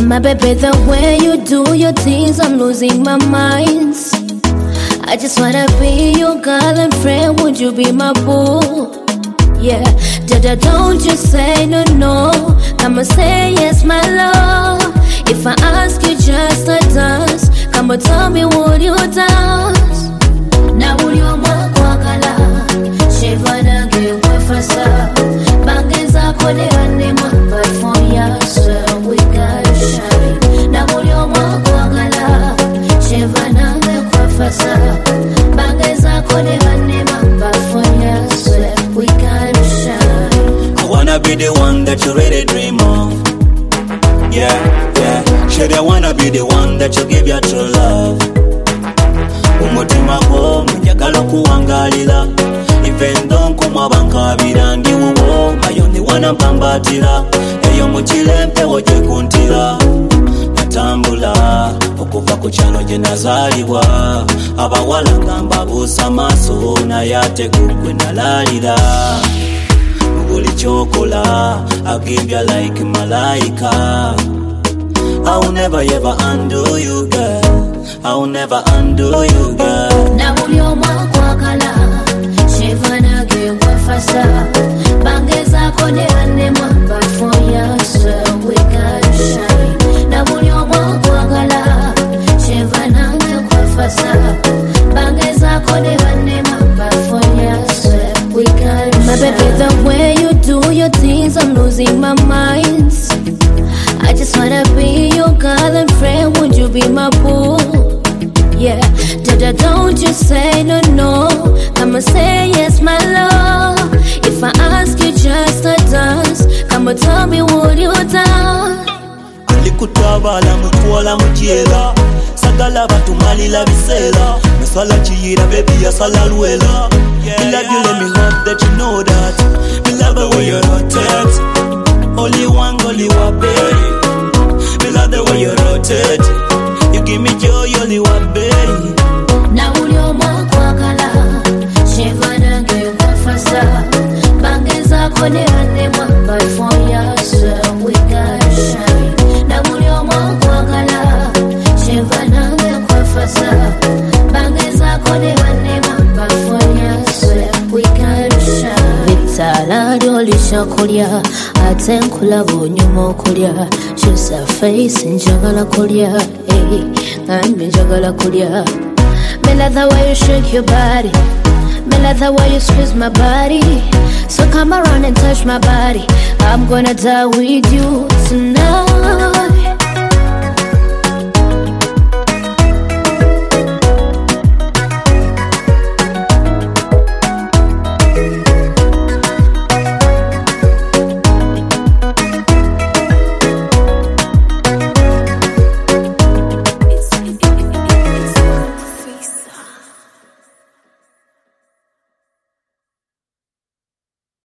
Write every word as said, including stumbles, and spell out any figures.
My baby, the way you do your things, I'm losing my mind. I just wanna be your girl and friend, would you be my boo? Yeah, Dada, don't you say no, no. I'ma say yes, my love. If I ask you just a dance, come on, tell me, would you dance? Now would you walk, walk, ala? Shivana, give me fasa. Bangeza, kone, anima, but for ya, swear we gotta shine. Now would you walk, walk, ala? Shivana, give me fasa. Bangeza, kone, anima, but for ya, swear we gotta shine. I wanna be the one that you really dream of. Yeah, yeah. Should I wanna be the one that you give your true love? Umutima ko munjagala kuwangalira. Even though nkumwabankabira ndi wuwo, mayo ndi wana mpambatira. Eyo mukile mpewo gye kuntira. Natambula okuva ku kyalo gye nazaalibwa. Abawala ngamba buusa maaso naye ate gwe nalalira. Buli kyokola I give you like malaika. I will never ever undo you, girl. I will never undo you, girl. Na ulio mwakwa kala Shivana gewa fasa Bangeza kone anema But for ya swear we gotta shine. Na ulio mwakwa kala Shivana gewa fasa Bangeza kone anema But for ya swear we gotta shine. My baby, the way you do your things, I'm losing my mind. I just wanna be your girl and friend, would you be my boo? Yeah, Dada, don't you say no, no. Come and say yes, my love. If I ask you just a dance, come and tell me, would you dance? Alikutabala mutwala mujela. Sagala batumalila bisela. Meswala chiyira baby ya sala luela. Me love you, let me hope that you know that. Me love the way you rotate. Only one, only one, baby. Me love the way you rotate. You give me joy, only one, baby. Na ulio mwakwa kala Shivana gewa fasa Bangeza kone anema But for ya swear we gotta shine. Na ulio mwakwa kala Shivana gewa fasa Bangeza kone anema But for ya swear we gotta shine. Vitala lyolisha kulya ate nkulaba onyuma okulya. Just a face njagala kulya. Hey, ngambi njagala kulya. Me love the way you shake your body. Me love the way you squeeze my body. So come around and touch my body. I'm gonna die with you tonight.